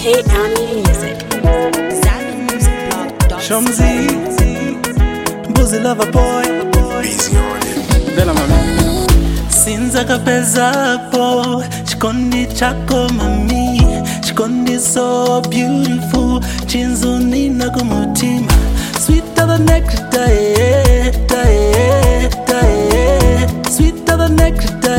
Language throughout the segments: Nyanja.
K-County Music. Shomzi, Boozy Lover Boy. Easy on it. Bella mami. Sinza kapezapo, chikondi chako mami. Chikondi so beautiful, chinzuni na kumutima. Sweeter than nectar, sweeter than nectar,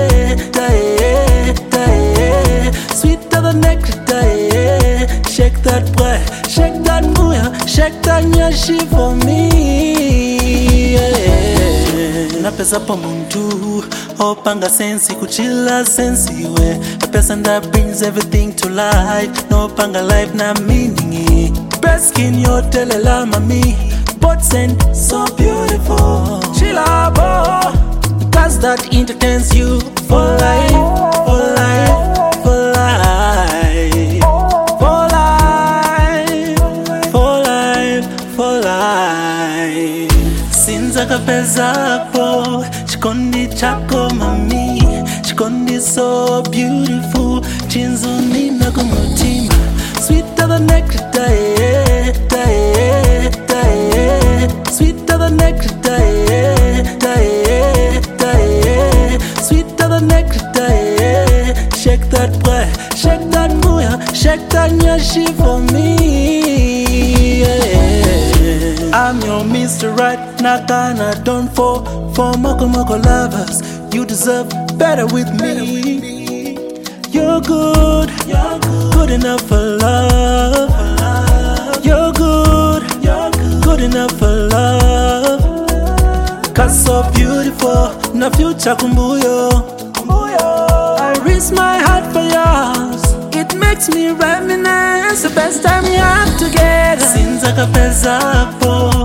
sweeter than nectar. Shake that boy, shake that booyah, shake that nyashi for me. Napesa pa muntu, opanga sensi kuchila sensi we. A person that brings everything to life, no panga life na meaning. Best skin yo telela mami, but scent so beautiful. Chila bo, cause that entertains you for life, for life, for life, for life, for life, for life. Sinza kapezapo, chikondi chako mami, chikondi so beautiful, chinzuni na kumutima. Sweeter than nectar, sweeter than nectar, sweeter than nectar. Shake that boy, shake that booyah, shake that nyashi for me. I'm your Mr. Right, Nakana, don't fall for Moko lovers. You deserve better with me. You're good, good enough for love. You're good, good enough for love. Cause so beautiful, na future kumbuyo. I risk my heart for yours. It makes me reminisce the best time we have together. Sinza kapezapo,